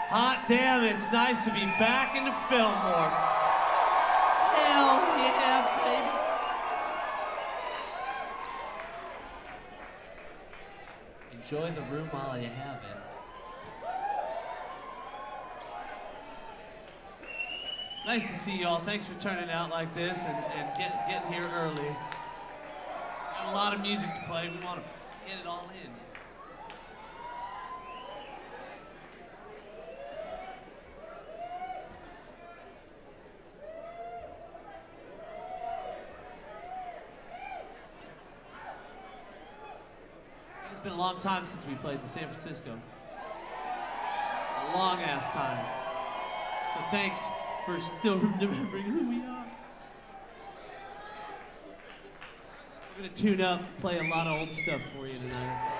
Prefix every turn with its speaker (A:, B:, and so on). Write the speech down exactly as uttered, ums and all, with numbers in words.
A: Hot damn, it's nice to be back in the Fillmore. Hell yeah, baby. Enjoy the room while you have it. Nice to see y'all. Thanks for turning out like this and, and get, getting here early. Got a lot of music to play. We want to get it all in. It's been a long time since we played in San Francisco. A long ass time. So thanks for still remembering who we are. We're gonna tune up, play a lot of old stuff for you tonight.